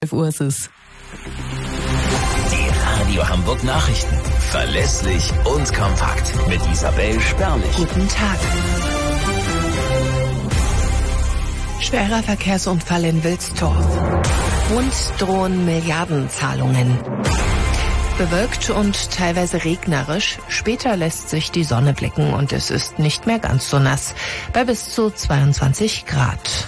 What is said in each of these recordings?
11 Uhr ist es. Die Radio Hamburg Nachrichten. Verlässlich und kompakt. Mit Isabel Sperlich. Guten Tag. Schwerer Verkehrsunfall in Wilsdorf. Und drohen Milliardenzahlungen. Bewölkt und teilweise regnerisch. Später lässt sich die Sonne blicken und es ist nicht mehr ganz so nass. Bei bis zu 22 Grad.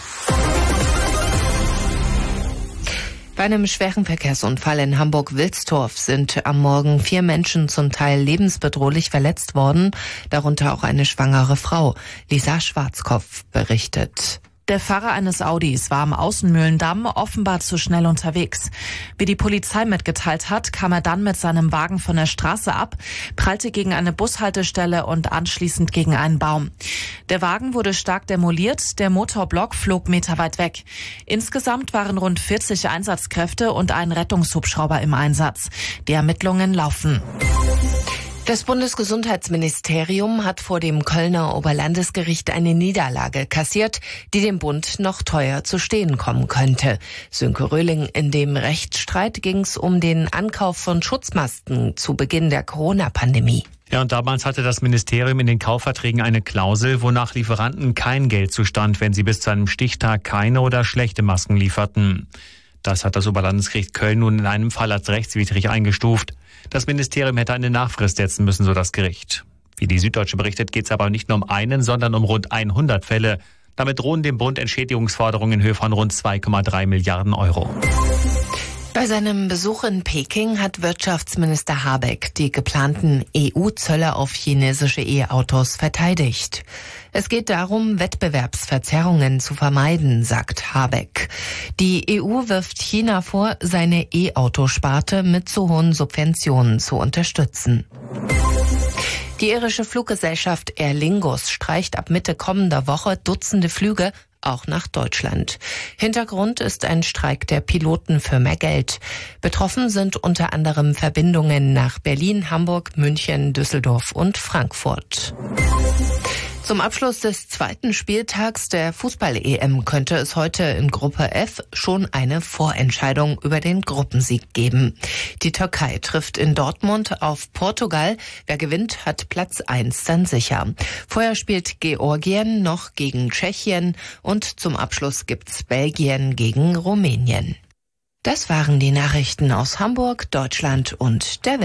Bei einem schweren Verkehrsunfall in Hamburg-Wilsdorf sind am Morgen 4 Menschen zum Teil lebensbedrohlich verletzt worden, darunter auch eine schwangere Frau. Lisa Schwarzkopf berichtet. Der Fahrer eines Audis war am Außenmühlendamm offenbar zu schnell unterwegs. Wie die Polizei mitgeteilt hat, kam er dann mit seinem Wagen von der Straße ab, prallte gegen eine Bushaltestelle und anschließend gegen einen Baum. Der Wagen wurde stark demoliert, der Motorblock flog meterweit weg. Insgesamt waren rund 40 Einsatzkräfte und ein Rettungshubschrauber im Einsatz. Die Ermittlungen laufen. Das Bundesgesundheitsministerium hat vor dem Kölner Oberlandesgericht eine Niederlage kassiert, die dem Bund noch teuer zu stehen kommen könnte. Sönke Röhling, in dem Rechtsstreit ging es um den Ankauf von Schutzmasken zu Beginn der Corona-Pandemie. Ja, und damals hatte das Ministerium in den Kaufverträgen eine Klausel, wonach Lieferanten kein Geld zustand, wenn sie bis zu einem Stichtag keine oder schlechte Masken lieferten. Das hat das Oberlandesgericht Köln nun in einem Fall als rechtswidrig eingestuft. Das Ministerium hätte eine Nachfrist setzen müssen, so das Gericht. Wie die Süddeutsche berichtet, geht es aber nicht nur um einen, sondern um rund 100 Fälle. Damit drohen dem Bund Entschädigungsforderungen in Höhe von rund 2,3 Milliarden Euro. Bei seinem Besuch in Peking hat Wirtschaftsminister Habeck die geplanten EU-Zölle auf chinesische E-Autos verteidigt. Es geht darum, Wettbewerbsverzerrungen zu vermeiden, sagt Habeck. Die EU wirft China vor, seine E-Auto-Sparte mit zu hohen Subventionen zu unterstützen. Die irische Fluggesellschaft Aer Lingus streicht ab Mitte kommender Woche Dutzende Flüge, auch nach Deutschland. Hintergrund ist ein Streik der Piloten für mehr Geld. Betroffen sind unter anderem Verbindungen nach Berlin, Hamburg, München, Düsseldorf und Frankfurt. Zum Abschluss des zweiten Spieltags der Fußball-EM könnte es heute in Gruppe F schon eine Vorentscheidung über den Gruppensieg geben. Die Türkei trifft in Dortmund auf Portugal. Wer gewinnt, hat Platz 1 dann sicher. Vorher spielt Georgien noch gegen Tschechien und zum Abschluss gibt's Belgien gegen Rumänien. Das waren die Nachrichten aus Hamburg, Deutschland und der Welt.